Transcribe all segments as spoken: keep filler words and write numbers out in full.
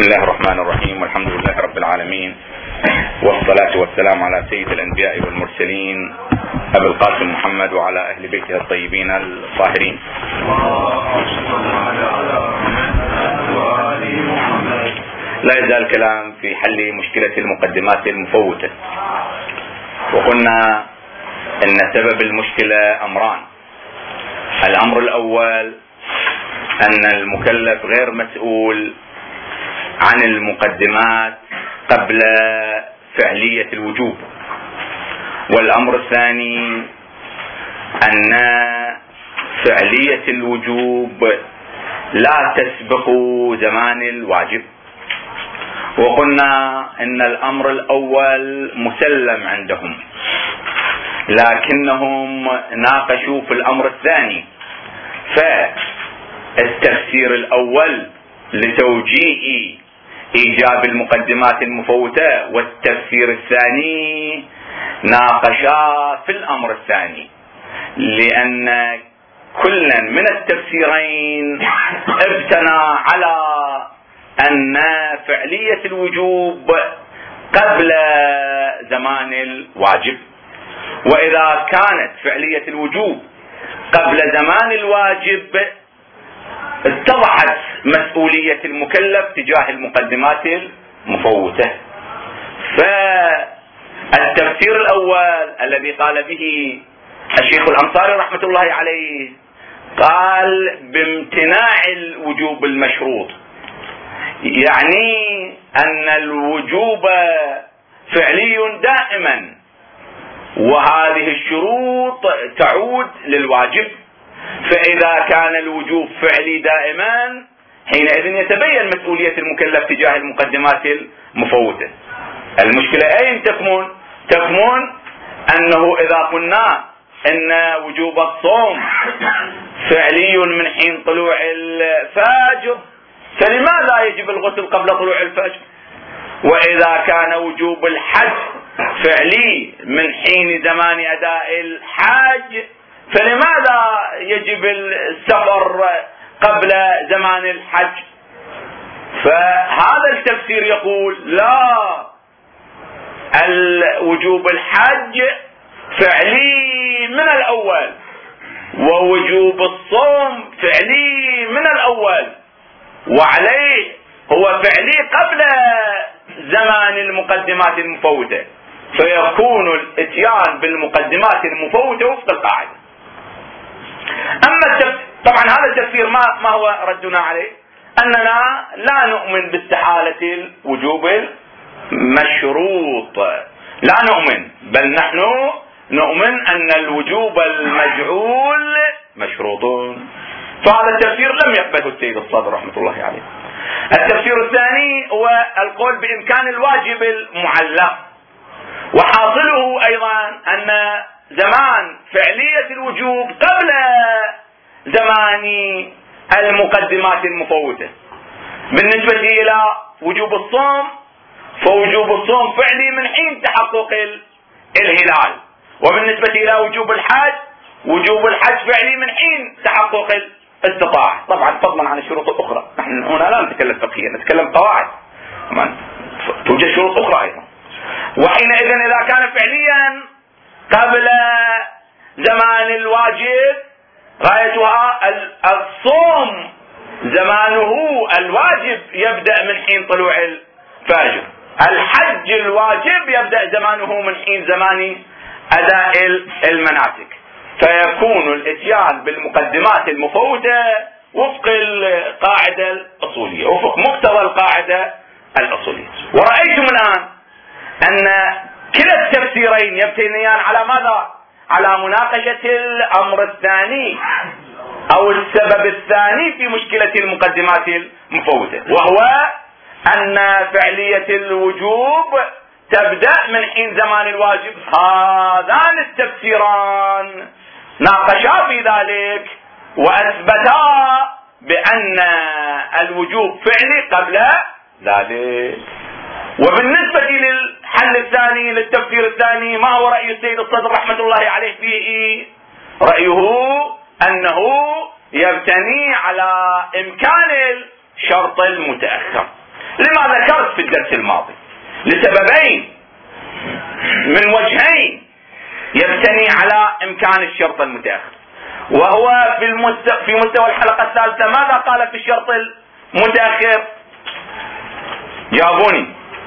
الله الرحمن الرحيم، والحمد لله رب العالمين، والصلاة والسلام على سيد الأنبياء والمرسلين أبي القاسم محمد وعلى أهل بيته الطيبين الطاهرين. لا يزال الكلام في حل مشكلة المقدمات المفوتة، وقلنا أن سبب المشكلة أمران. الأمر الأول أن المكلف غير مسؤول عن المقدمات قبل فعلية الوجوب، والأمر الثاني أن فعلية الوجوب لا تسبق زمان الواجب. وقلنا أن الأمر الأول مسلم عندهم، لكنهم ناقشوا في الأمر الثاني، فالتفسير الأول لتوجيه إيجاب المقدمات المفوتة والتفسير الثاني ناقشا في الأمر الثاني، لأن كلا من التفسيرين ابتنى على أن فعلية الوجوب قبل زمان الواجب، وإذا كانت فعلية الوجوب قبل زمان الواجب اتضحت مسؤولية المكلف تجاه المقدمات المفوتة. فالتفسير الأول الذي قال به الشيخ الأنصاري رحمة الله عليه قال بامتناع الوجوب المشروط، يعني أن الوجوب فعلي دائما، وهذه الشروط تعود للواجب، فإذا كان الوجوب فعلي دائما حينئذ يتبين مسؤولية المكلف تجاه المقدمات المفوتة. المشكلة أين تكمن؟ تكمن أنه إذا قلنا أن وجوب الصوم فعلي من حين طلوع الفجر، فلماذا يجب الغسل قبل طلوع الفجر؟ وإذا كان وجوب الحج فعلي من حين زمان أداء الحج، فلماذا يجب السفر قبل زمان الحج؟ فهذا التفسير يقول لا، الوجوب الحج فعلي من الأول، ووجوب الصوم فعلي من الأول، وعليه هو فعلي قبل زمان المقدمات المفوتة، فيكون الاتيان بالمقدمات المفوتة وفق القاعدة. أما التفسير، طبعا هذا التفسير ما, ما هو ردنا عليه؟ أننا لا نؤمن باستحالة الوجوب المشروط، لا نؤمن، بل نحن نؤمن أن الوجوب المجعول مشروط. فهذا التفسير لم يقبله السيد الصدر رحمة الله عليه. التفسير الثاني هو القول بإمكان الواجب المعلق، وحاصله أيضا أن زمان فعلية الوجوب قبل زمان المقدمات المفوتة. بالنسبة إلى وجوب الصوم فوجوب الصوم فعلي من حين تحقق الهلال، وبالنسبة إلى وجوب الحج وجوب الحج فعلي من حين تحقق الاستطاعة، طبعا فضلا عن الشروط الأخرى. نحن هنا لا نتكلم فقهيا، نتكلم قواعد، توجد شروط أخرى أيضا. وحينئذ إذا كان فعليا قبل زمان الواجب غايتها الصوم، زمانه الواجب يبدأ من حين طلوع الفجر، الحج الواجب يبدأ زمانه من حين زمان أداء المناسك، فيكون الاتيان بالمقدمات المفوتة وفق القاعدة الأصولية، وفق مقتضى القاعدة الأصولية. ورأيتم الآن أن كلا التفسيرين يبتنيان على ماذا؟ على مناقشة الأمر الثاني أو السبب الثاني في مشكلة المقدمات المفوتة، وهو أن فعلية الوجوب تبدأ من حين زمان الواجب. هذان التفسيران ناقشا في ذلك وأثبتا بأن الوجوب فعلي قبل ذلك. وبالنسبة للحل الثاني للتفسير الثاني، ما هو رأي السيد الصدر رحمة الله عليه فيه؟ رأيه أنه يبتني على إمكان الشرط المتأخر. لماذا كما ذكرت في الدرس الماضي لسببين من وجهين يبتني على إمكان الشرط المتأخر، وهو في, المستو... في مستوى الحلقة الثالثة ماذا قال في الشرط المتأخر؟ جاوبوني.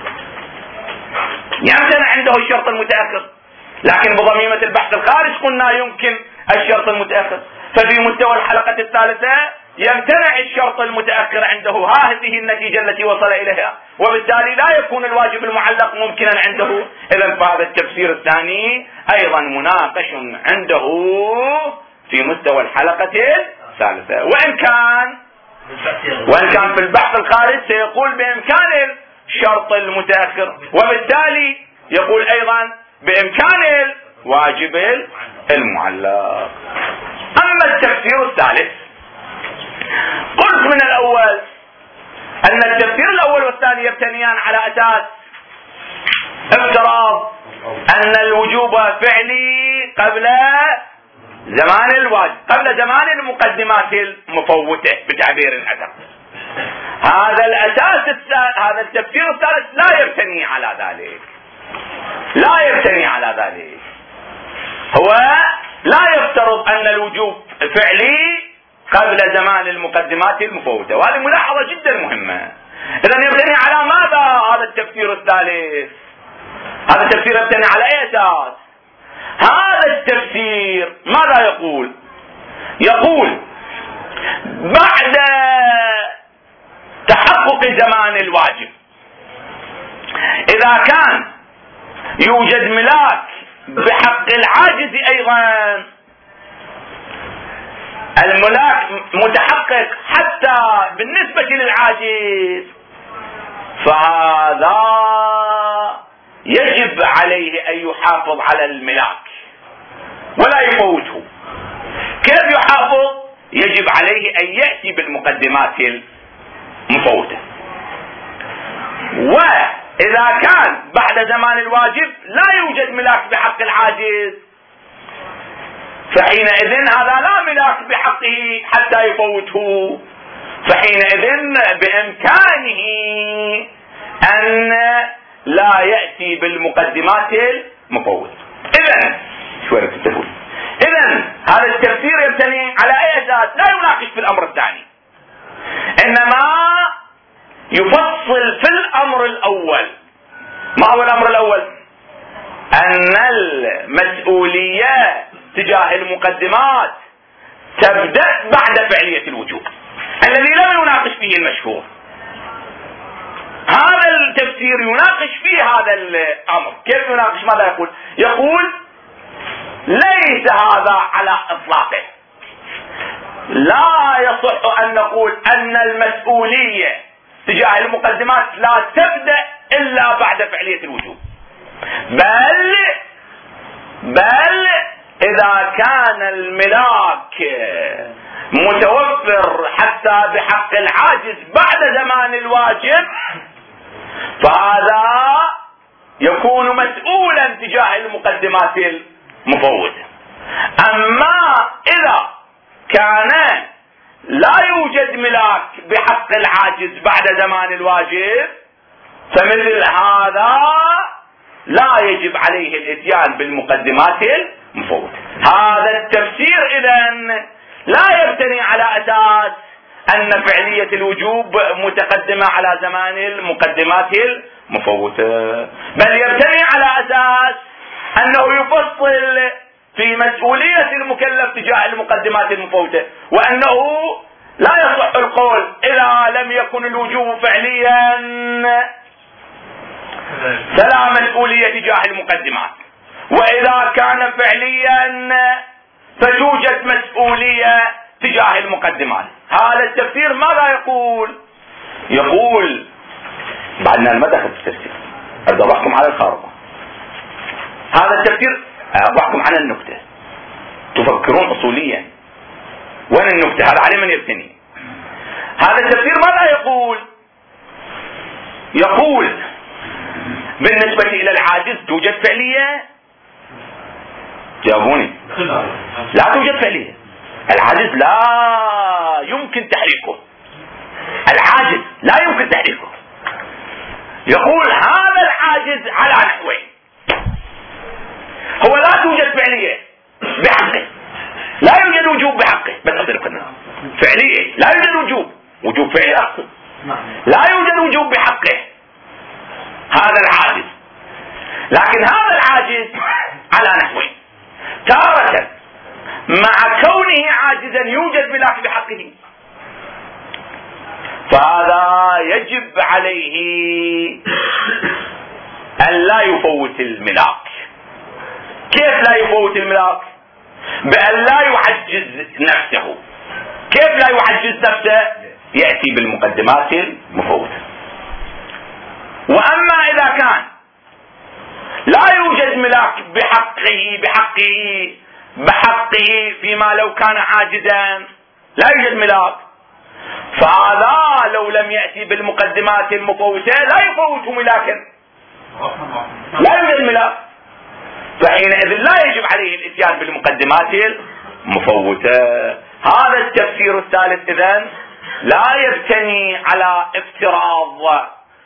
يمتنع عنده الشرط المتأخر، لكن بضميمة البحث الخارج قلنا يمكن الشرط المتأخر. ففي مستوى الحلقة الثالثة يمتنع الشرط المتأخر عنده، هذه النتيجة التي وصل إليها، وبالتالي لا يكون الواجب المعلق ممكنا عنده. إذن فهذا التفسير الثاني أيضا مناقش عنده في مستوى الحلقة الثالثة، وإن كان وإن كان في البحث الخارج سيقول بإمكان الشرط المتأخر، وبالتالي يقول أيضا بإمكان الواجب المعلق. أما التفسير الثالث قلت من الأول أن التفسير الأول والثاني يبتنيان على أساس افتراض أن الوجوب فعلي قبل زمان الواجب، قبل زمان المقدمات المفوتة بتعبير الأدب. هذا الأساس الثالث، هذا التفسير الثالث لا يبتني على ذلك، لا يبتني على ذلك. هو لا يفترض أن الوجوب فعلي قبل زمان المقدمات المفوتة، وهذه ملاحظة جدا مهمة. إذن يبتني على ماذا هذا التفسير الثالث؟ هذا التفسير يبتني على أي أساس؟ هذا التفسير ماذا يقول؟ يقول بعد تحقق زمان الواجب إذا كان يوجد ملاك بحق العاجز أيضا، الملاك متحقق حتى بالنسبة للعاجز، فهذا يجب عليه أن يحافظ على الملاك ولا يفوته. كيف يحافظ؟ يجب عليه أن يأتي بالمقدمات المفوتة. وإذا كان بعد زمان الواجب لا يوجد ملاك بحق العاجز، فحينئذ هذا لا ملاك بحقه حتى يفوته، فحينئذ بإمكانه أن لا يأتي بالمقدمات المفوتة. إذن شو تقول؟ إذن هذا التفسير يبتني على أي أساس؟ لا يناقش في الأمر الثاني، إنما يفصل في الأمر الأول. ما هو الأمر الأول؟ أن المسؤولية تجاه المقدمات تبدأ بعد فعلية الوجوب الذي لم يناقش فيه المشهور. هذا التفسير يناقش فيه هذا الأمر. كيف يناقش؟ ماذا يقول؟ يقول ليس هذا على إطلاقه، لا يصح أن نقول أن المسؤولية تجاه المقدمات لا تبدأ إلا بعد فعلية الوجوب، بل بل إذا كان الملاك متوفر حتى بحق العاجز بعد زمان الواجب، فهذا يكون مسؤولا تجاه المقدمات المفوتة. أما إذا كان لا يوجد ملاك بحق العاجز بعد زمان الواجب، فمثل هذا لا يجب عليه الاتيان بالمقدمات المفوتة. هذا التفسير إذن لا يبتني على أساس أن فعلية الوجوب متقدمة على زمان المقدمات المفوتة، بل يبتني على أساس أنه يفصل في مسؤولية المكلف تجاه المقدمات المفوتة، وأنه لا يصح القول إذا لم يكن الوجوب فعليا فلا مسؤولية تجاه المقدمات، وإذا كان فعليا فتوجد مسؤولية تجاه المقدمات. هذا التفسير ماذا يقول؟ يقول بعدنا ما دخل في التفسير، أضربكم على الخارطة. هذا التفسير أضربكم على النكتة، تفكرون أصوليا. وين النكتة؟ هذا على من يبتني. هذا التفسير ماذا يقول؟ يقول بالنسبة إلى العاجز توجد فعلية. جاوبوني. لا توجد فعلية. العاجز لا يمكن تحريكه، العاجز لا يمكن تحريكه. يقول هذا العاجز على نحوين. هو لا توجد فعلية بحقه، لا يوجد وجوب بحقه، بس أصدقنا فعلية لا يوجد وجوب، وجوب فعلي أقصد، لا يوجد وجوب بحقه هذا العاجز. لكن هذا العاجز على نحوين، تارة مع كونه عاجزا يوجد ملاك بحقه، فهذا يجب عليه أن لا يفوت الملاك. كيف لا يفوت الملاك؟ بأن لا يعجز نفسه. كيف لا يعجز نفسه؟ يأتي بالمقدمات المفوتة. وأما إذا كان لا يوجد ملاك بحقه بحقه بحقه فيما لو كان عاجزا لا يوجد ملاك، فهذا لو لم يأتي بالمقدمات المفوتة لا يفوت ملاكا، لا يوجد ملاك، فحينئذ لا يجب عليه الاتيان بالمقدمات المفوتة. هذا التفسير الثالث إذن لا يبتني على افتراض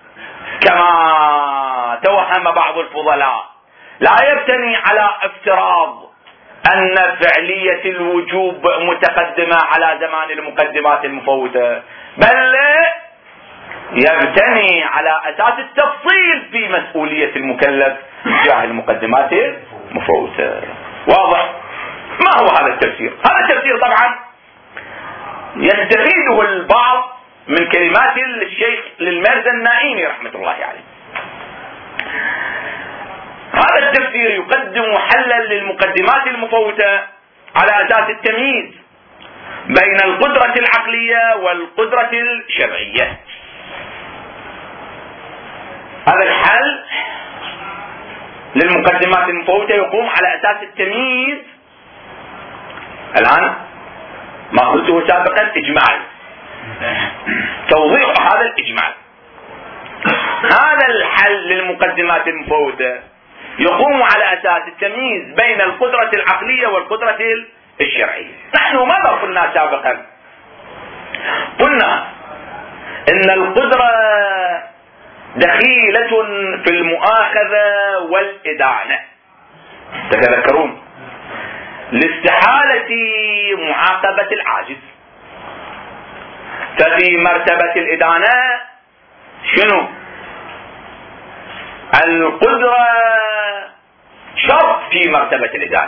كما توهم بعض الفضلاء، لا يبتني على افتراض أن فعلية الوجوب متقدمة على زمان المقدمات المفوتة، بل يبتني على أساس التفصيل في مسؤولية المكلف تجاه المقدمات المفوتة. واضح؟ ما هو هذا التفسير؟ هذا التفسير طبعا يستفيده البعض من كلمات الشيخ للمرزا النائمي رحمة الله عليه. هذا التفسير يقدم حلا للمقدمات المفوتة على أساس التمييز بين القدرة العقلية والقدرة الشرعية. هذا الحل للمقدمات المفوتة يقوم على أساس التمييز. الآن ما قلته سابقا إجمال، توضيح هذا الإجمال. هذا الحل للمقدمات المفوتة يقوم على أساس التمييز بين القدرة العقلية والقدرة الشرعية. نحن ماذا قلنا سابقا؟ قلنا إن القدرة دخيلة في المؤاخذة والإدانة، تتذكرون؟ لاستحالة معاقبة العاجز. ففي مرتبة الإدانة شنو؟ القدرة شرط في مرتبة الإدانة،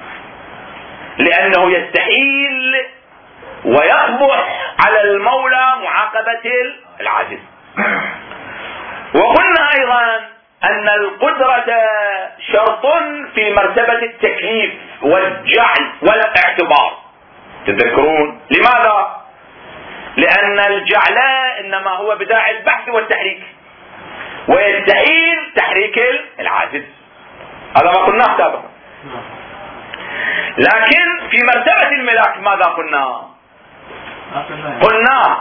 لأنه يستحيل ويقبح على المولى معاقبة العاجز. وقلنا أيضا أن القدرة شرط في مرتبة التكليف والجعل والاعتبار، تذكرون؟ لماذا؟ لأن الجعل إنما هو بداعي البحث والتحريك، ويستحيل تحريك العاجز. هذا ما قلناه سابقا. لكن في مرتبة الملاك ماذا قلنا؟ قلنا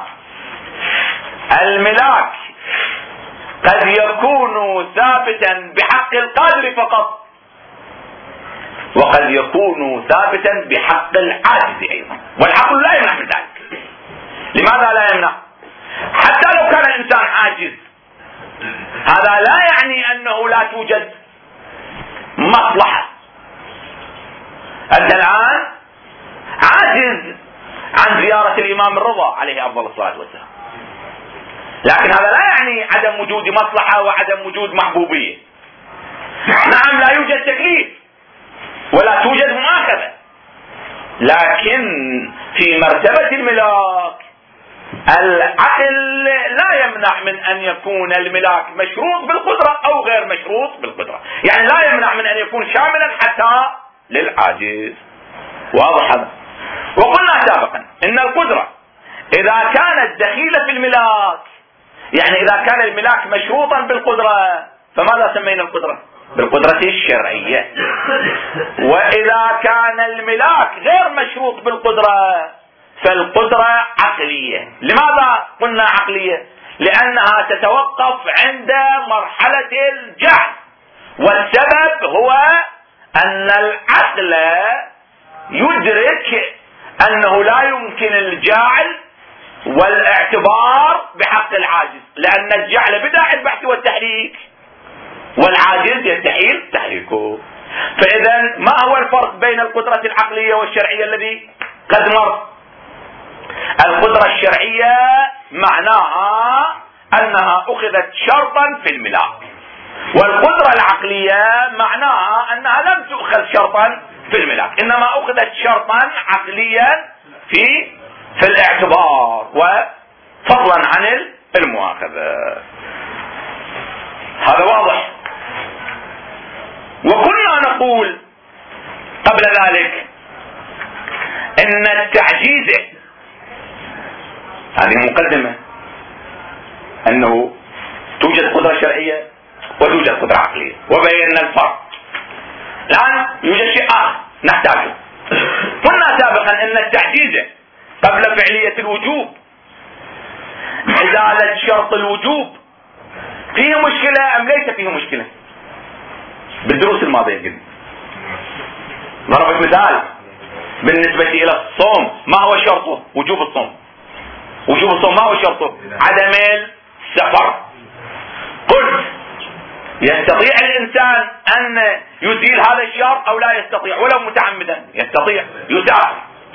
الملاك قد يكون ثابتا بحق القادر فقط، وقد يكون ثابتا بحق العاجز ايضا، والعقل لا يمنع من ذلك. لماذا لا يمنع؟ حتى لو كان الانسان عاجز، هذا لا يعني انه لا توجد مصلحة. انت الان عاجز عن زيارة الامام الرضا عليه افضل الصلاة والسلام، لكن هذا لا يعني عدم وجود مصلحة وعدم وجود محبوبية. نعم لا يوجد تكليف ولا توجد مؤاخذة، لكن في مرتبة الملاك العقل لا يمنع من ان يكون الملاك مشروط بالقدرة او غير مشروط بالقدرة، يعني لا يمنع من ان يكون شاملا حتى للعاجز. واضح هذا؟ وقلنا سابقا ان القدرة اذا كانت دخيلة في الملاك، يعني اذا كان الملاك مشروطا بالقدرة، فماذا سمينا القدرة؟ بالقدرة الشرعية. واذا كان الملاك غير مشروط بالقدرة فالقدرة عقلية. لماذا قلنا عقلية؟ لانها تتوقف عند مرحلة الجعل، والسبب هو ان العقل يدرك انه لا يمكن الجعل والاعتبار بحق العاجز، لان الجعل بداعي البحث والتحقيق التمليك، والعاجز يستحيل تحريكه. فإذا ما هو الفرق بين القدرة العقلية والشرعية الذي قد مر؟ القدرة الشرعية معناها أنها أخذت شرطا في الملاك، والقدرة العقلية معناها أنها لم تؤخذ شرطا في الملاك، إنما أخذت شرطا عقليا في في الاعتبار وفضلا عن المؤاخذة. هذا واضح. وكنا نقول قبل ذلك ان التعجيز، هذه مقدمة، انه توجد قدرة شرعية وتوجد قدرة عقلية، وبينا الفرق. الآن يوجد شيء آخر نحتاجه. قلنا سابقا ان التعجيز قبل فعلية الوجوب، إزالة شرط الوجوب، فيه مشكلة ام ليس فيه مشكلة؟ بالدروس الماضية قلنا، ضربت مثال بالنسبة الى الصوم، ما هو شرطه؟ وجوب الصوم. وجوب الصوم ما هو شرطه؟ عدم السفر. قلت يستطيع الانسان ان يزيل هذا الشرط او لا يستطيع؟ ولو متعمدا يستطيع، يسافر.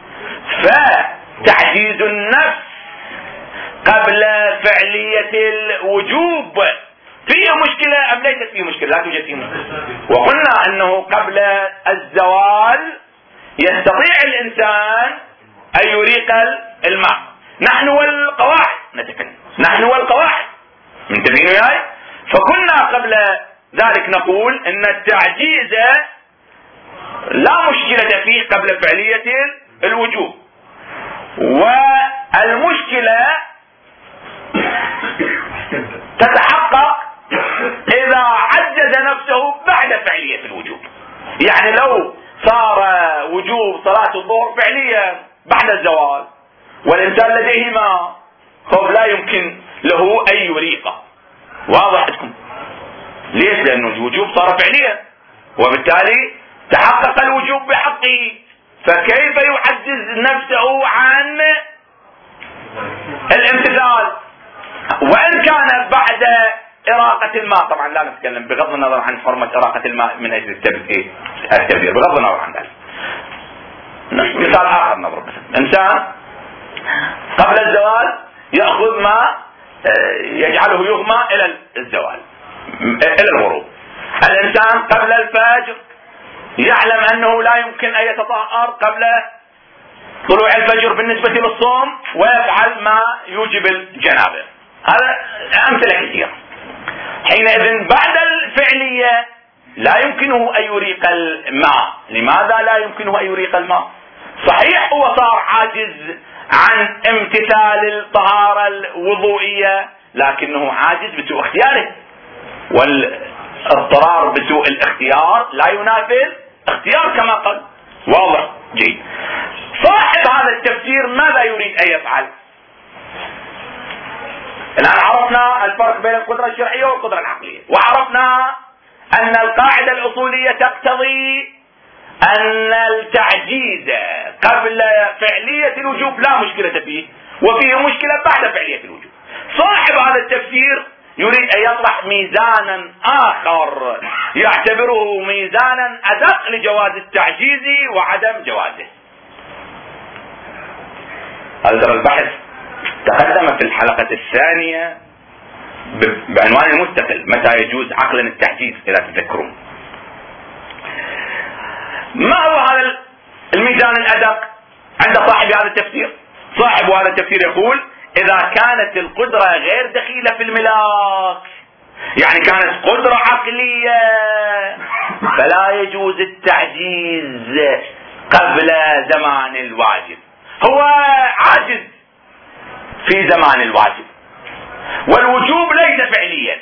فتعجيز النفس قبل فعلية الوجوب فيه مشكلة ام ليست فيه مشكلة؟ لا توجد فيه مشكلة. وقلنا انه قبل الزوال يستطيع الانسان ان يريق الماء. نحن والقواعد نتكلم، نحن والقواعد، منتبهين وياي؟ فكنا قبل ذلك نقول ان التعجيز لا مشكلة فيه قبل فعلية الوجوب، والمشكلة تتحقق اذا عجز نفسه بعد فعلية الوجوب. يعني لو صار وجوب صلاة الظهر فعليا بعد الزوال والانسان لديه ماء، فلا يمكن له ان يريقه. واضح عندكم؟ ليش؟ لانه الوجوب صار فعليا، وبالتالي تحقق الوجوب بحقه، فكيف يعجز نفسه عن الامتثال؟ وان كان بعد إراقة الماء، طبعا لا نتكلم بغض النظر عن حرمة إراقة الماء من أجل التبذير، بغض النظر عن ذلك. مثال آخر نضرب، إنسان قبل الزوال يأخذ ماء يجعله يغمى إلى الزوال، إلى الغروب. الإنسان قبل الفجر يعلم أنه لا يمكن أن يتطهر قبل طلوع الفجر بالنسبة للصوم، ويفعل ما يوجب الجنابة. هذا أمثلة كثيرة. حينئذ بعد الفعلية لا يمكنه أن يريق الماء. لماذا لا يمكنه أن يريق الماء؟ صحيح هو صار عاجز عن امتثال الطهارة الوضوئية، لكنه عاجز بسوء اختياره، والاضطرار بسوء الاختيار لا ينافي اختيار كما قال. واضح؟ جيد. صاحب هذا التفسير ماذا يريد أن يفعل؟ الآن عرفنا الفرق بين القدرة الشرعية والقدرة العقلية، وعرفنا أن القاعدة الأصولية تقتضي أن التعجيز قبل فعلية الوجوب لا مشكلة فيه، وفيه مشكلة بعد فعلية الوجوب. صاحب هذا التفسير يريد أن يطرح ميزانا آخر يعتبره ميزانا أدق لجواز التعجيز وعدم جوازه. هذا البحث تقدم في الحلقة الثانية بعنوان المستقل، متى يجوز عقلا التعجيز، إذا تذكرون. ما هو هذا الميزان الأدق عند صاحب هذا التفسير؟ صاحب هذا التفسير يقول إذا كانت القدرة غير دخيلة في الملاك، يعني كانت قدرة عقلية، فلا يجوز التعجيز قبل زمان الواجب. هو عاجز في زمان الواجب، والوجوب ليس فعليا،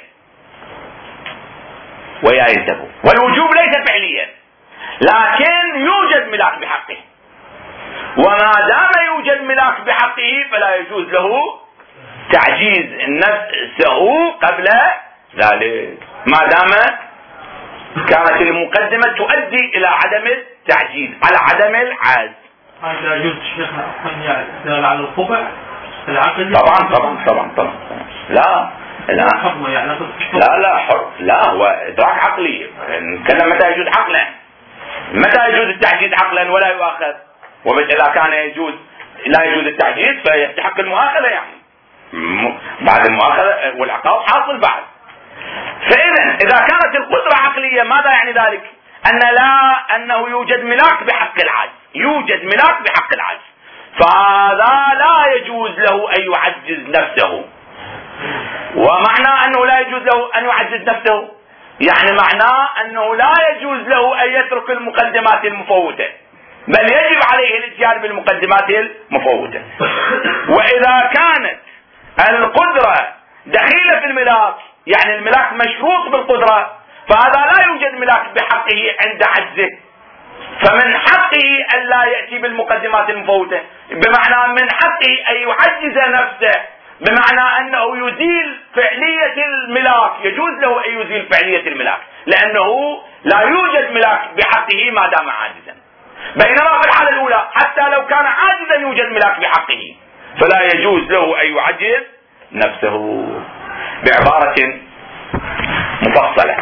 ويا ينتبهوا، والوجوب ليس فعليا، لكن يوجد ملاك بحقه، وما دام يوجد ملاك بحقه فلا يجوز له تعجيز نفسه قبل ذلك، ما دام كانت المقدمة تؤدي إلى عدم التعجيز على عدم العجز. هذا يجوز شيخنا أن يدل على الخبع العقلي؟ طبعا طبعا طبعا طبعا لا، لا لا لا حر، لا هو إدراك عقلي. نتكلم متى يجوز عقلا، متى يجوز التعجيز عقلا ولا يؤاخذ، وإذا كان يجوز لا يجوز التعجيز فيستحق المؤاخذة، يعني بعد المؤاخذة والعقاب حاصل بعد. فإذا إذا كانت القدرة عقلية ماذا يعني ذلك؟ أن لا أنه يوجد ملاك بحق العاجز، يوجد ملاك بحق العاجز، فهذا لا يجوز له أن يعجز نفسه. ومعنى أنه لا يجوز له أن يعجز نفسه يعني معناه أنه لا يجوز له أن يترك المقدمات المفوتة، بل يجب عليه الاتيان بالمقدمات المفوتة. وإذا كانت القدرة دخيلة في الملاك، يعني الملاك مشروط بالقدرة، فهذا لا يوجد ملاك بحقه عند عجزه، فمن حقه أن لا يأتي بالمقدمات المفوتة، بمعنى من حقه أن يعجز نفسه، بمعنى أنه يزيل فعلية الملاك، يجوز له أن يزيل فعلية الملاك لأنه لا يوجد ملاك بحقه ما دام عاجزا. بينما في الحالة الأولى حتى لو كان عاجزا يوجد ملاك بحقه، فلا يجوز له أن يعجز نفسه. بعبارة مفصلة،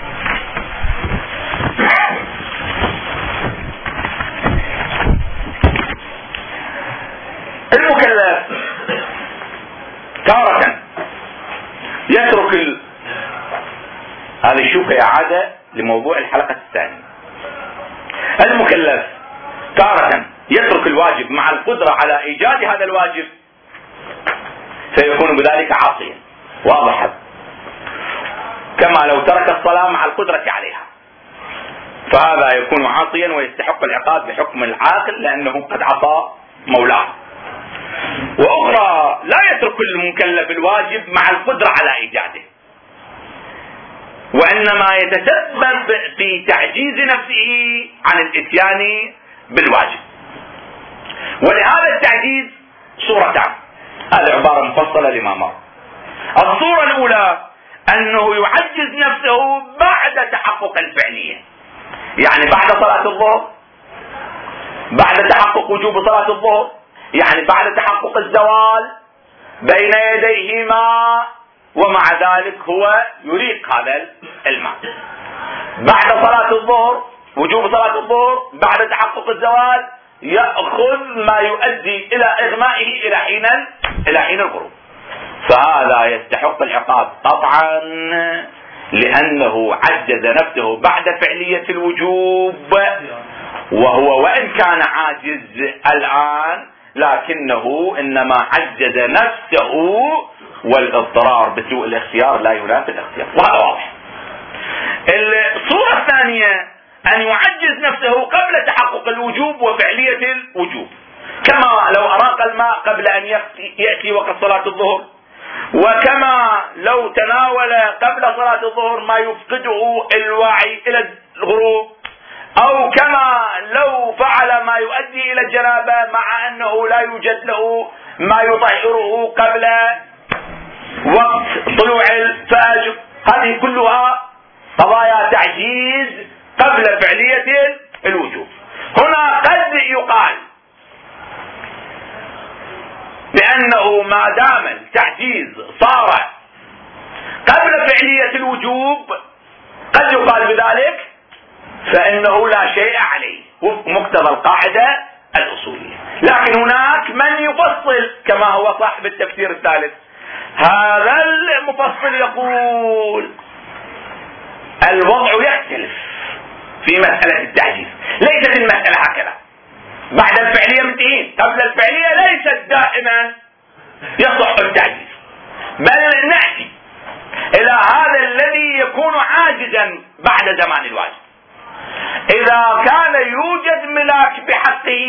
المكلف تارة يترك ال... هذه الشوفة إعادة لموضوع الحلقة الثانية. المكلف تارة يترك الواجب مع القدرة على إيجاد هذا الواجب، فيكون بذلك عاصيا واضحا، كما لو ترك الصلاة مع القدرة عليها، فهذا يكون عاصيا ويستحق العقاب بحكم العاقل لأنه قد عصى مولاه. وأخرى لا يترك المكلف الواجب مع القدرة على إيجاده، وإنما يتسبب في تعجيز نفسه عن الإتيان بالواجب. ولهذا التعجيز صورتان، هذه عبارة مفصلة لما مر. الصورة الأولى أنه يعجز نفسه بعد تحقق الفعلية، يعني بعد صلاة الظهر، بعد تحقق وجوب صلاة الظهر، يعني بعد تحقق الزوال بين يديه ماء، ومع ذلك هو يريق هذا الماء. بعد صلاة الظهر، وجوب صلاة الظهر، بعد تحقق الزوال يأخذ ما يؤدي إلى إغمائه إلى حين إلى حين الغروب، فهذا يستحق العقاب قطعا، لأنه عجز نفسه بعد فعلية الوجوب، وهو وإن كان عاجز الآن لكنه إنما عجز نفسه، والاضطرار بسوء الاختيار لا ينافي الاختيار، وهذا واضح. الصورة الثانية أن يعجز نفسه قبل تحقق الوجوب وفعلية الوجوب، كما لو أراق الماء قبل أن يأتي وقت صلاة الظهر، وكما لو تناول قبل صلاة الظهر ما يفقده الوعي إلى الغروب، أو كما لو فعل ما يؤدي إلى الجنابة مع أنه لا يوجد له ما يطهره قبل وقت طلوع الفجر. هذه كلها قضايا تعجيز قبل فعلية الوجوب. هنا قد يقال بأنه ما دام التعجيز صار قبل فعلية الوجوب، قد يقال بذلك فإنه لا شيء عليه وفق مقتضى القاعدة الأصولية. لكن هناك من يفصل كما هو صاحب التفسير الثالث. هذا المفصل يقول الوضع يختلف في مسألة التعجيز، ليست المسألة هكذا بعد الفعلية منتهين، قبل الفعلية ليست دائما يصح التعجيز، بل نأتي إلى هذا الذي يكون عاجزا بعد زمان الواجب. إذا كان يوجد ملاك بحقه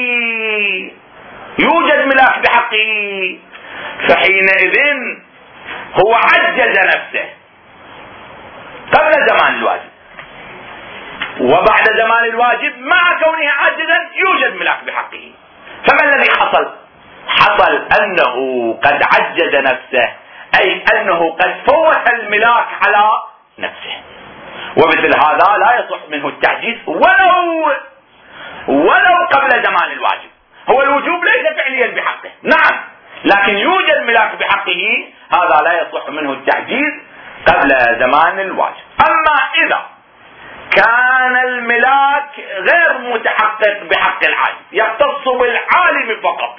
يوجد ملاك بحقه فحينئذ هو عجز نفسه قبل زمان الواجب، وبعد زمان الواجب مع كونه عاجزا يوجد ملاك بحقه. فما الذي حصل؟ حصل أنه قد عجز نفسه، أي أنه قد فوت الملاك على نفسه، ومثل هذا لا يصح منه التعجيز ولو ولو قبل زمان الواجب. هو الوجوب ليس فعليا بحقه، نعم، لكن يوجد ملاك بحقه، هذا لا يصح منه التعجيز قبل زمان الواجب. أما إذا كان الملاك غير متحقق بحق العالم، يختص بالعالم فقط،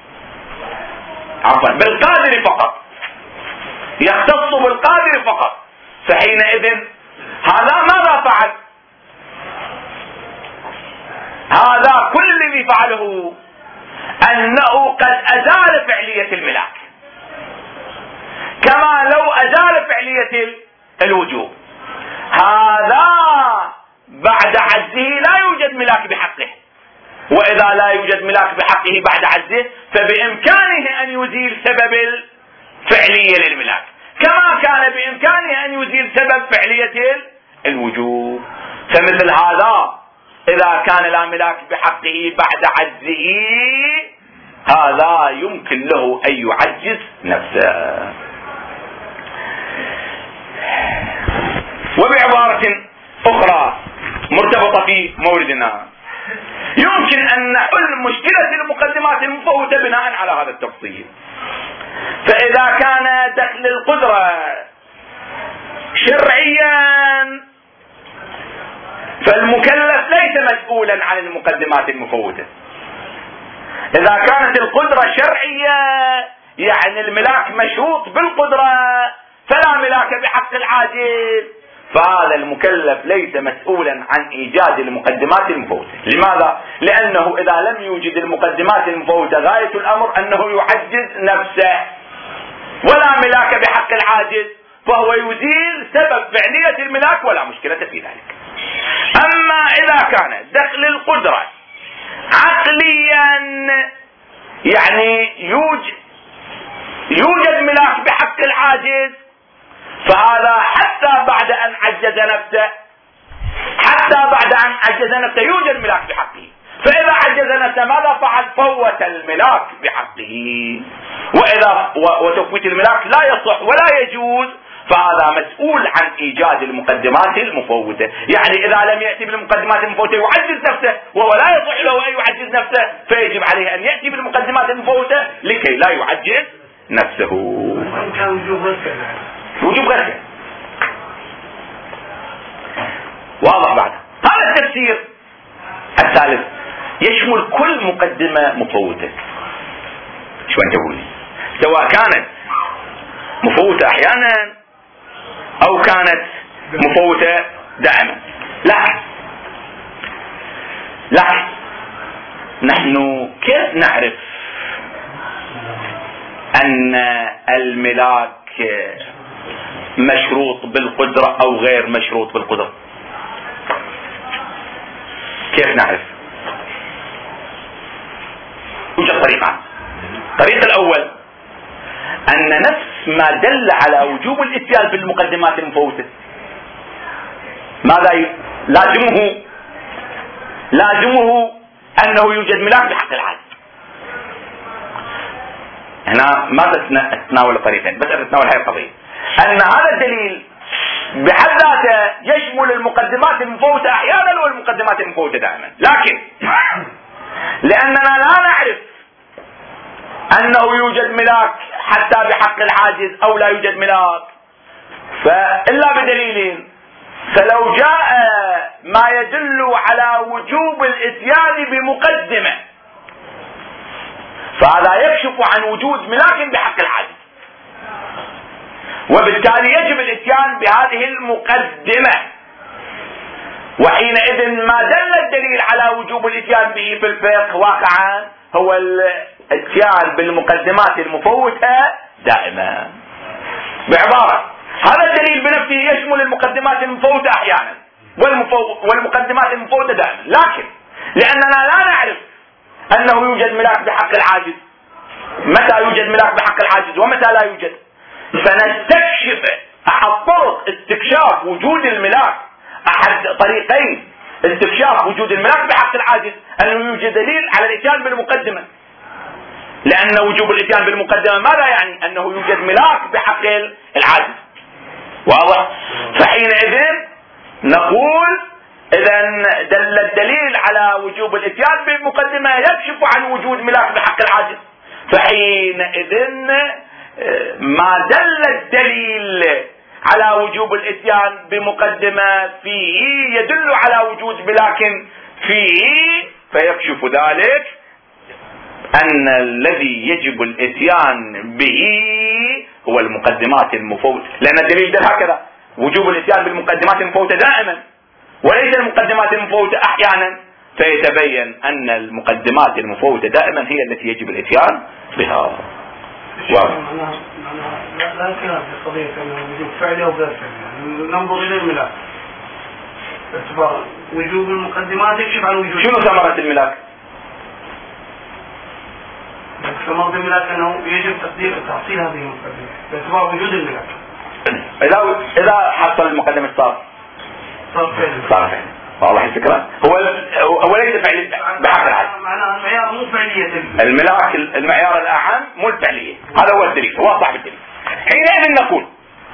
عفوا بالقادر فقط، يختص بالقادر فقط، فحينئذ هذا ماذا فعل؟ هذا كل الذي فعله أنه قد أزال فعلية الملاك، كما لو أزال فعلية الوجوب. هذا بعد عجزه لا يوجد ملاك بحقه، وإذا لا يوجد ملاك بحقه بعد عجزه فبإمكانه أن يزيل سبب الفعلية للملاك، كما كان بإمكانه أن يزيل سبب فعلية الوجوب. فمثل هذا إذا كان لا ملاك بحقه بعد عجزه، هذا يمكن له أن يعجز نفسه. وبعبارة أخرى مرتبطة في موردنا، يمكن أن نحل مشكلة المقدمات المفوتة بناء على هذا التفصيل. فإذا كان دخل القدرة شرعيا فالمكلف ليس مسؤولا عن المقدمات المفوتة. إذا كانت القدرة شرعية يعني الملاك مشروط بالقدرة فلا ملاك بحق العاجز، فهذا المكلف ليس مسؤولا عن إيجاد المقدمات المفوتة. لماذا؟ لأنه إذا لم يوجد المقدمات المفوتة غاية الأمر أنه يعجز نفسه، ولا ملاك بحق العاجز، فهو يزيل سبب فعلية الملاك ولا مشكلة في ذلك. أما إذا كان دخل القدرة عقليا يعني يوجد, يوجد ملاك بحق العاجز، فهذا حتى بعد أن عجز نفسه حتى بعد أن عجز نفسه يوجد ملاك بحقه. فإذا عجز نفسه ماذا فعل؟ فوت الملاك بحقه. وإذا وتفويت الملاك لا يصح ولا يجوز، فهذا مسؤول عن إيجاد المقدمات المفوتة. يعني إذا لم يأتي بالمقدمات المفوتة يعجز نفسه، وهو لا يصح له أن يعجز نفسه، فيجب عليه أن يأتي بالمقدمات المفوتة لكي لا يعجز نفسه. وجوب غير واضح. بعد هذا التفسير الثالث يشمل كل مقدمة مفوتة. شو انت تقولي؟ سواء كانت مفوتة احيانا او كانت مفوتة دائما. لكن لكن نحن كيف نعرف ان الملاك مشروط بالقدرة او غير مشروط بالقدرة؟ كيف نعرف؟ يوجد طريقان. الطريق الاول ان نفس ما دل على وجوب الاتيان بالمقدمات المفوتة ماذا لازمه لازمه انه يوجد ملاك بحق العاجز. هنا ما تتناول الطريقين، بس تتناول هذه القضية، ان هذا الدليل بحد ذاته يشمل المقدمات المفوتة احيانا والمقدمات المفوتة دائما. لكن لاننا لا نعرف انه يوجد ملاك حتى بحق العاجز او لا يوجد ملاك فالا بدليل، فلو جاء ما يدل على وجوب الاتيان بمقدمة فهذا يكشف عن وجود ملاك بحق العاجز، وبالتالي يجب الاتيان بهذه المقدمة. وحينئذ ما دل الدليل على وجوب الاتيان به في الفقه واقعا هو الاتيان بالمقدمات المفوتة دائما. بعبارة هذا الدليل بنفسه يشمل المقدمات المفوتة احيانا والمقدمات المفوتة دائما، لكن لاننا لا نعرف انه يوجد ملاك بحق العاجز، متى يوجد ملاك بحق العاجز ومتى لا يوجد، فنستكشف احد طرق استكشاف وجود الملاك، احد طريقين استكشاف وجود الملاك بحق العاجز انه يوجد دليل على الاتيان بالمقدمة، لان وجوب الاتيان بالمقدمة ماذا يعني؟ انه يوجد ملاك بحق العاجز. واضح؟ فحينئذ نقول اذا دل الدليل على وجوب الاتيان بالمقدمة يكشف عن وجود ملاك بحق العاجز، فحينئذ ما دل الدليل على وجوب الاتيان بمقدمة فيه يدل على وجود بلاك فيه، فيكشف ذلك أن الذي يجب الاتيان به هو المقدمات المفوتة، لأن الدليل دل هكذا: وجوب الاتيان بالمقدمات المفوتة دائما وليس المقدمات المفوتة أحيانا، فيتبين أن المقدمات المفوتة دائما هي التي يجب الاتيان بها. معناها لا لا كلام في قضية أنه وجوب فعلي أو غير فعلي، ننظر إلى الملاك باعتبار وجوب المقدمات يكشف عن وجوب. شنو ثمرة الملاك؟ ثمرة الملاك أنه يجب تقدير تحصيل هذه المقدمة باعتبار وجود الملاك. إذا إذا حصل المقدمة صار صار فعلي. صار فعلي. واضح الفكرة؟ هو هو ليس فعلي بحق العادة. معناها المعيار مو فعلية. الملاك المعيار الأعم مو الفعلية، هذا هو الدليل، هو صاحب الدليل. حينئذ نقول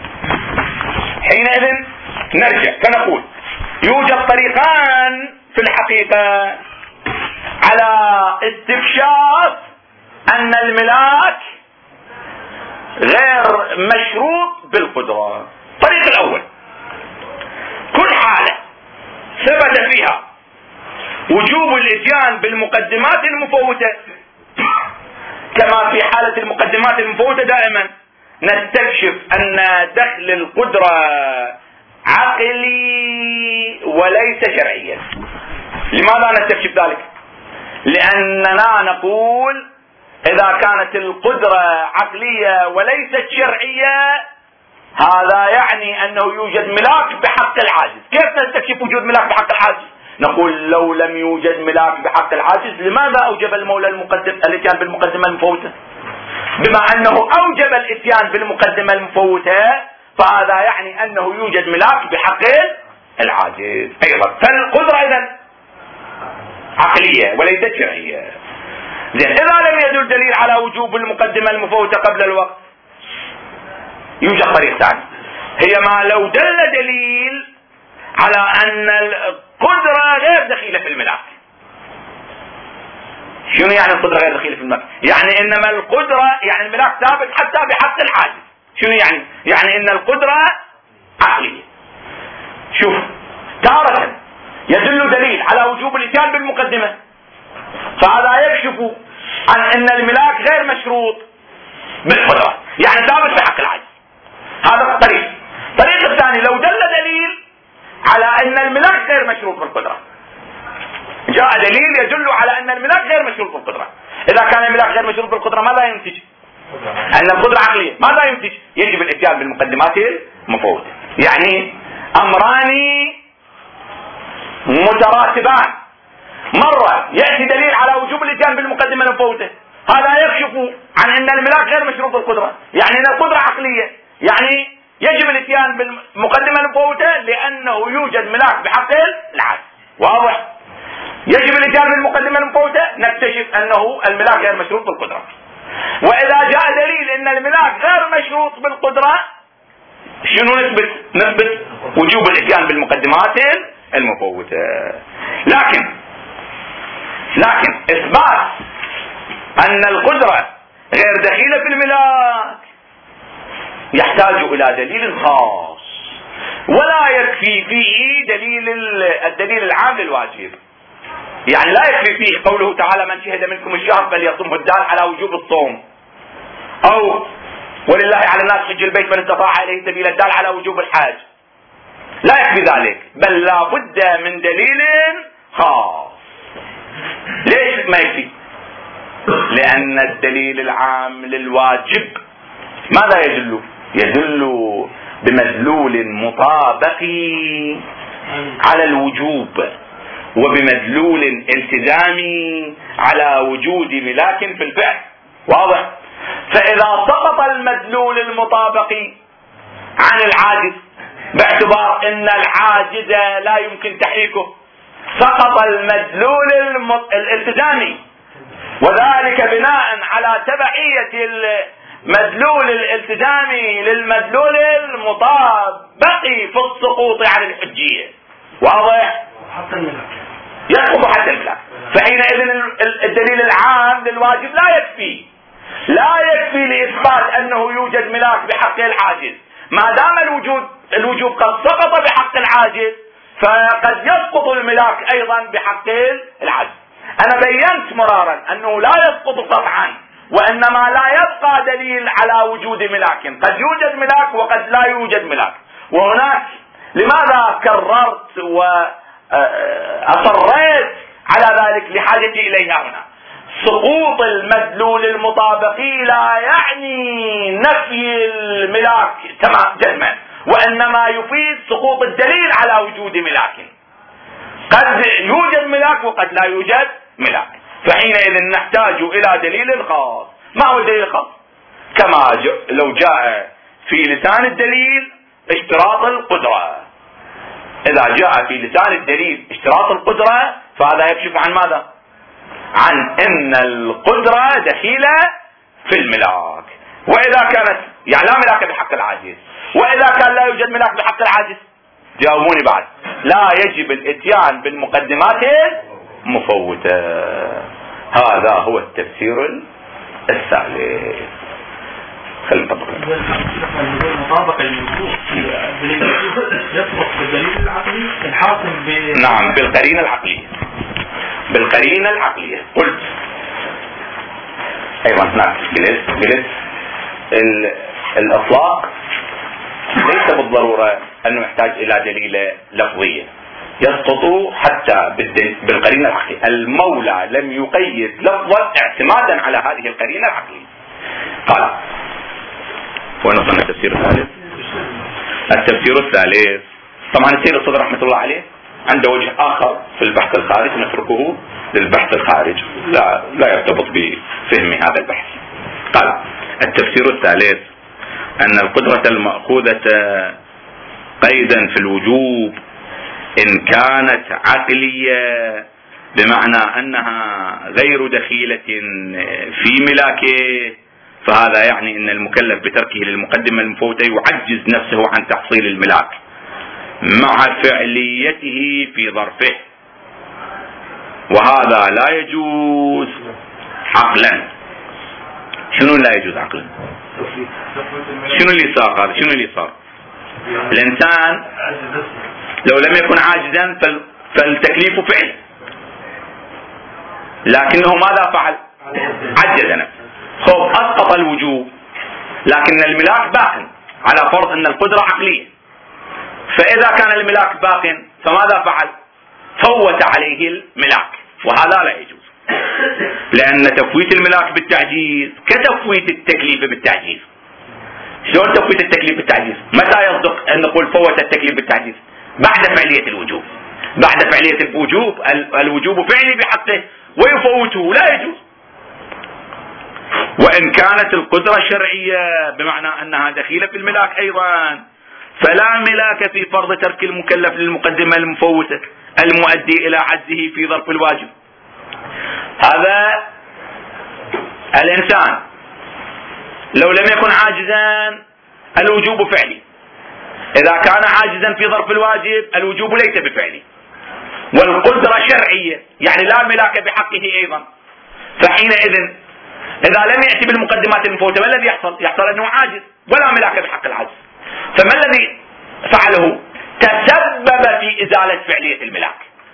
حينئذ نرجع فنقول يوجد طريقان في الحقيقة على استكشاف أن الملاك غير مشروط بالقدرة. الطريق الأول: كل حالة ثبت فيها وجوب الاتيان بالمقدمات المفوتة، كما في حالة المقدمات المفوتة دائما نستكشف أن دخل القدرة عقلي وليس شرعيا. لماذا نستكشف ذلك؟ لأننا نقول إذا كانت القدرة عقلية وليست شرعية هذا يعني أنه يوجد ملاك بحق العاجز. كيف نستكشف وجود ملاك بحق العاجز؟ نقول لو لم يوجد ملاك بحق العاجز لماذا أوجب المولى المقدم الاتيان بالمقدمة المفوتة؟ بما أنه أوجب الاتيان بالمقدمة المفوتة فهذا يعني أنه يوجد ملاك بحق العاجز أيضا. فالقدرة إذن عقلية وليست شرعية. زين، إذا لم يدل دليل على وجوب المقدمة المفوتة قبل الوقت يوجد طريق ثاني، هي ما لو دل دليل على أن القدرة غير دخيلة في الملاك. شنو يعني القدرة غير دخيلة في الملاك؟ يعني إنما القدرة يعني الملاك ثابت حتى بحق العاجز. شنو يعني؟ يعني إن القدرة عقلية. شوف، تارة يدل دليل على وجوب الاتيان بالمقدمة فهذا يكشف عن أن الملاك غير مشروط بالقدرة، يعني ثابت بحق العاجز. هذا الطريق. الطريق الثاني لو دل دليل على أن الملاك غير مشروط بالقدرة، جاء دليل يدل على أن الملاك غير مشروط بالقدرة. إذا كان الملاك غير مشروط بالقدرة ماذا ينتج؟ أن القدرة عقلية. ماذا ينتج؟ يجب الاتيان بالمقدمات المفوتة. يعني أمران متراتبان، مرة يأتي دليل على وجوب الاتيان بالمقدمة المفوتة هذا يكشف عن أن الملاك غير مشروط بالقدرة، يعني أن القدرة عقلية، يعني يجب الاتيان بالمقدمة المفوتة لأنه يوجد ملاك بحق العاجز. واضح؟ يجب الاتيان بالمقدمة المفوتة نكتشف أنه الملاك غير مشروط بالقدرة. وإذا جاء دليل أن الملاك غير مشروط بالقدرة شنو نثبت؟ نثبت وجوب الاتيان بالمقدمات المفوتة. لكن لكن إثبات أن القدرة غير دخيلة في الملاك يحتاج إلى دليل خاص، ولا يكفي فيه دليل الدليل العام للواجب. يعني لا يكفي فيه قوله تعالى: من شهد منكم الشهر فليصمه، الدال على وجوب الصوم، أو ولله على الناس حج البيت من استطاع إليه سبيلا، الدال على وجوب الحج. لا يكفي ذلك، بل لا بد من دليل خاص. ليش ما يكفي؟ لأن الدليل العام للواجب ماذا يدل؟ يدل بمدلول مطابق على الوجوب، وبمدلول التزامي على وجود ملاك في الفعل. واضح؟ فإذا سقط المدلول المطابق عن العاجز باعتبار ان العاجز لا يمكن تحريكه، سقط المدلول الالتزامي، وذلك بناء على تبعية المدلول الالتزامي للمدلول المطابق في السقوط عن الحجية. واضح؟ حتى الملاك يسقط حتى الملاك. فحينئذ الدليل العام للواجب لا يكفي، لا يكفي لإثبات أنه يوجد ملاك بحق العاجز. ما دام الوجود الوجوب قد سقط بحق العاجز، فقد يسقط الملاك أيضا بحق العاجز. أنا بينت مرارا أنه لا يسقط قطعا، وإنما لا يبقى دليل على وجود ملاك. قد يوجد ملاك وقد لا يوجد ملاك. وهناك لماذا كررت وأصريت على ذلك لحاجتي إليها هنا؟ سقوط المدلول المطابقي لا يعني نفي الملاك تمام جزما، وإنما يفيد سقوط الدليل على وجود ملاك. قد يوجد ملاك وقد لا يوجد ملاك، فحينئذ نحتاج إلى دليل خاص. ما هو الدليل الخاص؟ كما لو جاء في لسان الدليل اشتراط القدرة. إذا جاء في لسان الدليل اشتراط القدرة فهذا يكشف عن ماذا؟ عن ان القدرة دخيلة في الملاك. واذا كانت يعني لا ملاك بحق العاجز، واذا كان لا يوجد ملاك بحق العاجز، جاوبوني بعد، لا يجب الاتيان بالمقدمات المفوتة. هذا هو التفسير الثالث. خلينا نطبق المطابقة للوجوب يطبق بالدليل العقلي الحاكم ب... نعم بالقرينة العقلية. بالقرينة العقلية قلت ايضا هناك جلس جلس الاطلاق ليس بالضرورة انه يحتاج الى دليل لفظية، يسقط حتى بالقرينة العقلية. المولى لم يقيد لفظا اعتمادا على هذه القرينة العقلية. قال وين وصلنا التفسير الثالث؟ التفسير الثالث طبعا السيد الصدر رحمة الله عليه عنده وجه آخر في البحث الخارج، نتركه للبحث الخارج، لا لا يرتبط بفهم هذا البحث. قال التفسير الثالث أن القدرة المأخوذة قيدا في الوجوب إن كانت عقلية بمعنى أنها غير دخيلة في ملاكه، فهذا يعني أن المكلف بتركه للمقدمة المفوتة يعجز نفسه عن تحصيل الملاك مع فعليته في ظرفه، وهذا لا يجوز عقلا. شنو لا يجوز عقلا؟ شنو اللي صار هذا؟ شنو اللي صار؟ الإنسان لو لم يكن عاجزا فالتكليف فعل، لكنه ماذا فعل؟ عجز نفسه. خوف أسقط الوجوب، لكن الملاك باق على فرض أن القدرة عقلية. فإذا كان الملاك باق فماذا فعل؟ فوت عليه الملاك، وهذا لا يجوز، لأن تفويت الملاك بالتعجيز كتفويت التكليف بالتعجيز. شلون تفويت التكليف بالتعجيز؟ متى يصدق أن نقول فوت التكليف بالتعجيز؟ بعد فعلية الوجوب. بعد فعلية الوجوب الوجوب فعلي بحقه ويفوته، لا يجوز. وإن كانت القدرة شرعية بمعنى أنها دخيلة في الملاك أيضا، فلا ملاك في فرض ترك المكلف للمقدمة المفوتة المؤدي إلى عجزه في ظرف الواجب. هذا الإنسان لو لم يكن عاجزا الوجوب فعلي، إذا كان عاجزا في ظرف الواجب الوجوب ليس بفعلي، والقدرة شرعية يعني لا ملاك بحقه أيضا. فحينئذ إذا لم يأتي بالمقدمات المفوتة ما الذي يحصل؟ يحصل أنه عاجز ولا ملاك بحق العجز. فما الذي فعله؟ تسبب في إزالة فعلية الملاك،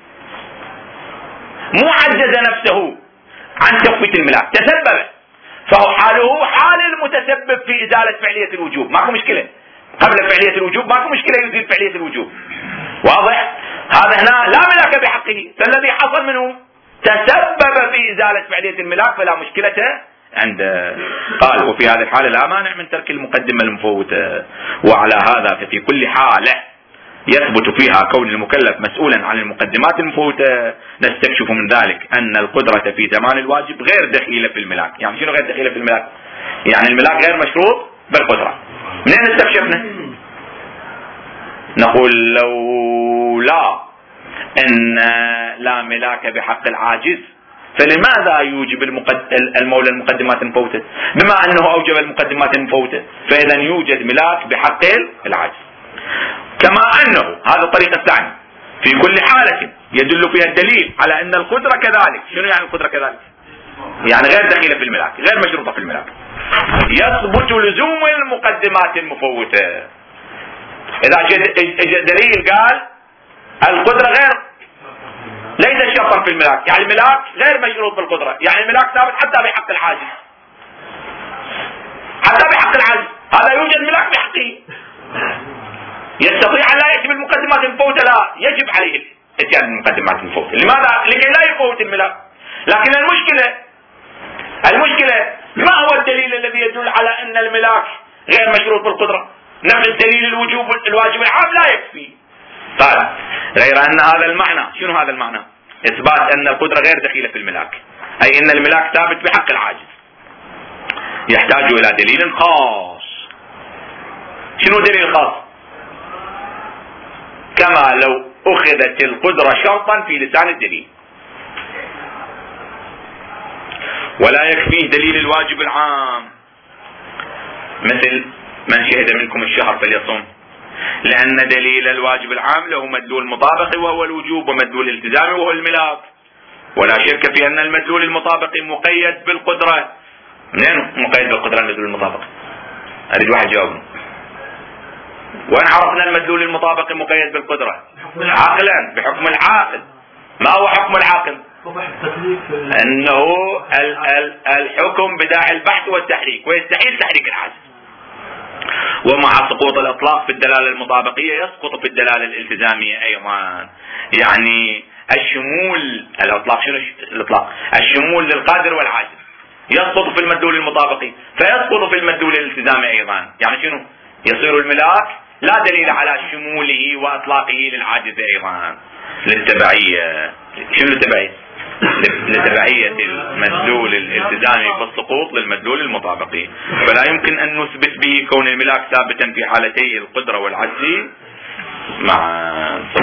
مو عجز نفسه عن تفويت الملاك، تسبب. فهو حاله حال المتسبب في إزالة فعلية الوجوب. ماكو مشكلة قبل فعلية الوجوب، ماكو مشكلة يزيل فعلية الوجوب، واضح؟ هذا هنا لا ملاك بحقه، فالذي حصل منه تسبب في إزالة فعلية الملاك فلا مشكلة عند. قال وفي هذه الحالة لا مانع من ترك المقدمة المفوتة. وعلى هذا ففي كل حالة يثبت فيها كون المكلف مسؤولا عن المقدمات المفوتة نستكشف من ذلك أن القدرة في زمان الواجب غير دخيلة في الملاك. يعني شنو غير دخيلة في الملاك؟ يعني الملاك غير مشروط بالقدرة. منين استكشفنا؟ نقول لو لا ان لا ملاك بحق العاجز فلماذا يوجب المولى المقدمات المفوتة؟ بما انه اوجب المقدمات المفوتة فاذا يوجد ملاك بحق العاجز. كما انه هذا الطريقة الثانية في كل حالة يدل فيها الدليل على ان القدرة كذلك. شنو يعني القدرة كذلك؟ يعني غير دخيلة في الملاك، غير مشروطة في الملاك. يثبت لزوم المقدمات المفوتة. إذا اجى دليل قال القدرة غير ليس شرطا في الملاك، يعني الملاك غير مشروط بالقدرة، يعني الملاك ثابت حتى بحق العاجز، حتى بحق العاجز هذا يوجد ملاك بحقه، يستطيع أن لا يأتي بالمقدمات المفوتة، لا يجب عليه الاتيان بالمقدمات المفوتة. لماذا؟ لكي لا يفوت الملاك. لكن المشكلة المشكلة ما هو الدليل الذي يدل على أن الملاك غير مشروط بالقدرة؟ نفس الدليل الوجوب الواجب العام لا يكفي. قال غير أن هذا المعنى، شنو هذا المعنى؟ إثبات أن القدرة غير دخيلة في الملاك، أي أن الملاك ثابت بحق العاجز، يحتاج إلى دليل خاص. شنو دليل خاص؟ كما لو أخذت القدرة شرطا في لسان الدليل، ولا يكفيه دليل الواجب العام مثل من شهد منكم الشهر فليصم، لأن دليل الواجب العام له مدلول مطابق وهو الوجوب، ومدلول الالتزام وهو الملاك. ولا شك في أن المدلول المطابق مقيد بالقدرة. منين مقيد بالقدرة المدلول المطابق؟ أريد واحد يجاوبني. وين عرفنا المدلول المطابق مقيد بالقدرة؟ عقلا، بحكم العاقل. ما هو حكم العاقل؟ أنه الحكم بداعي البحث والتحريك، ويستحيل تحريك العاجز. ومع سقوط الإطلاق في الدلالة المطابقية يسقط في الدلالة الالتزامية أيضا. يعني الشمول الإطلاق، شنو الإطلاق؟ الشمول للقادر والعاجز يسقط في المدلول المطابقي، فيسقط في المدلول الالتزامي أيضا. يعني شنو؟ يصير الملاك لا دليل على شموله وإطلاقه للعاجز أيضا، للتبعية. شنو التبعية؟ لتبعية المدلول الالتزامي بالسقوط للمدلول المطابقي. فلا يمكن أن نثبت به كون الملاك ثابتا في حالتي القدرة والعجز مع